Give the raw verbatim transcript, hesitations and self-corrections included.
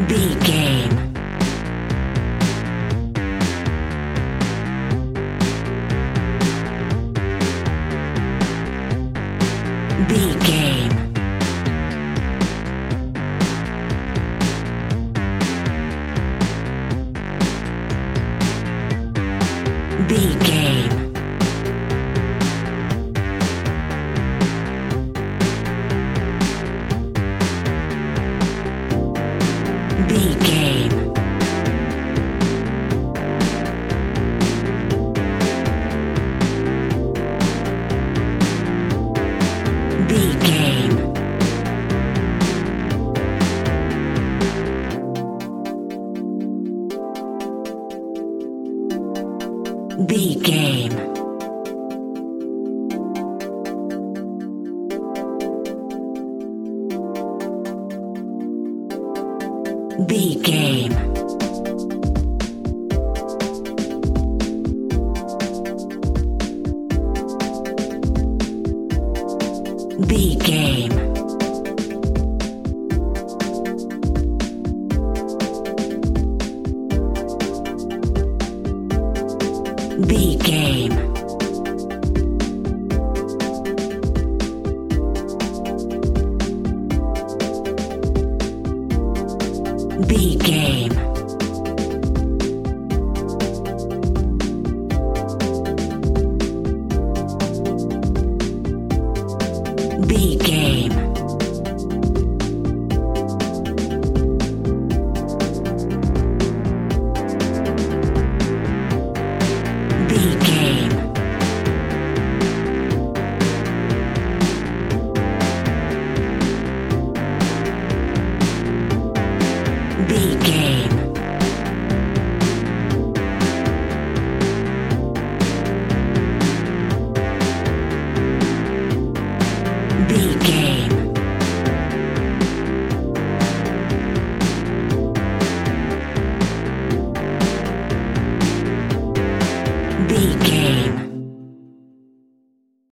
B game. B game. B game. B game. B game. B game. B game. B game. B game. B game. B game. B game. B game. B game.